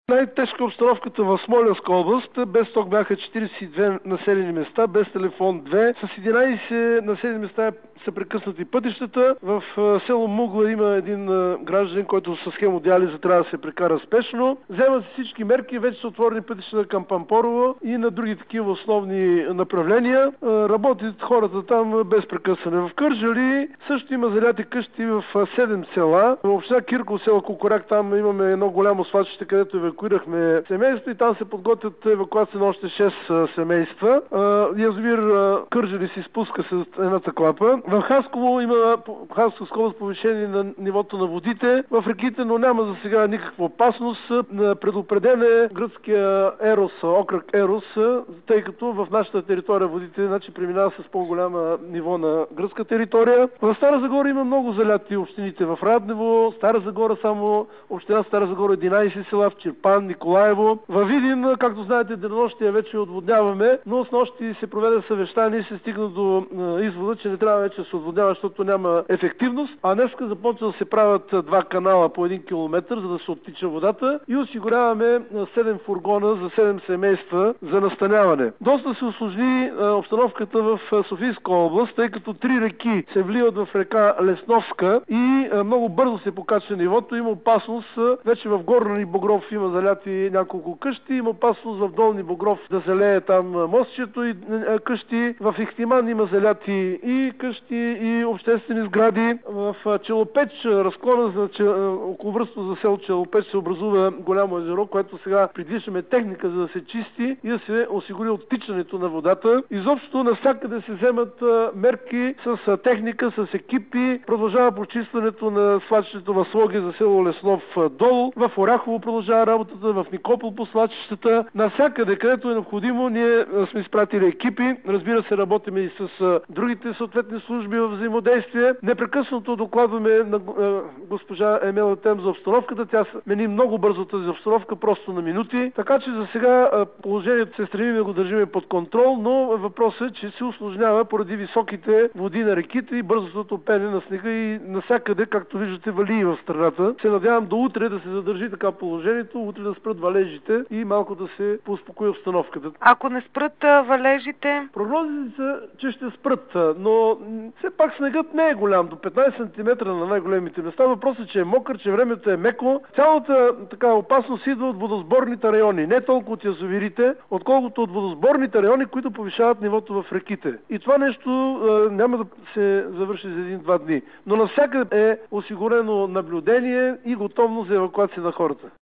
Най-тежка обстановката в Смолянска област. Без ток бяха 42 населени места, без телефон 2. С 11 населени места са прекъснати пътищата. В село Мугла има един гражданин, който с хемодиализа трябва да се прекара спешно. Вземат се всички мерки, вече са отворени пътищата към Пампорово и на други такива основни направления. Работят хората там без прекъсване. В Кърджали също има заляти къщи в 7 села. В община Кирково, село Кукуряк, там имаме едно голямо свлачище, където евакуирахме семейства и там се подготвят евакуация на още 6 семейства. Язовир Кърджали се спуска с едната клапа. В Хасково има повишение на нивото на водите в реките, но няма за сега никаква опасност. Предупреден е гръцкия Ерос, окръг Ерос, тъй като в нашата територия водите преминава с по-голяма ниво на гръцка територия. В Стара Загора има много заляти общините. В Раднево, Стара Загора, само община Стара Загора 11 села, в Чирпан, Николаево. Във Видин, както знаете, денонощия вече отводняваме, но снощи се проведе съвещание и се стигна до извода, че не трябва вече да се отводнява, защото няма ефективност. А днеска започва да се правят 2 канала по 1 километър, за да се оттича водата и осигуряваме 7 фургона за 7 семейства за настаняване. Доста се усложни обстановката в Софийска област, тъй като 3 реки се вливат в река Лесновска и много бързо се покачва нивото. Има опасност, вече в Горни Богров има заляти няколко къщи, има опасност в Долни Богров да залее там мостчето и къщи. В Ихтиман има заляти и къщи, и обществени сгради. В Челопеч, разклона за околовръстно за село Челопеч, се образува голямо езеро, което сега придвижваме техника, за да се чисти и да се осигури оттичането на водата. Изобщо навсякъде се вземат мерки с техника, с екипи. Продължава почистването на свлачището в Слоги за село Леснов дол. В Оряхово продължава работата, в Никопол по свлачищата. Навсякъде, където е необходимо, ние сме изпратили екипи. Разбира се, работим и с другите съответни служби в взаимодействие. Непрекъснато докладваме на госпожа Емела Тем за обстановката. Тя смени много бързо тази обстановка, просто на минути. Така че за сега положението се стремим да го държим под контрол, но въпросът е, че се усложнява поради високите води на реките и бързото топене на снега и навсякъде, както виждате, вали и в страната. Се надявам до утре да се задържи така положението, утре да спрат валежите и малко да се поуспокои обстановката. Ако не спрат валежите? Прогнозите са, че ще спрат, но все пак снегът не е голям, до 15 см на най-големите места. Въпросът е, че е мокър, че времето е меко. Цялата опасност идва от водосборните райони, не толкова от язовирите, отколкото от водосборните райони, които повишават нивото в реките. И това нещо няма да се завърши за 1-2 дни. Но навсякъде е осигурено наблюдение и готовност за евакуация на хората.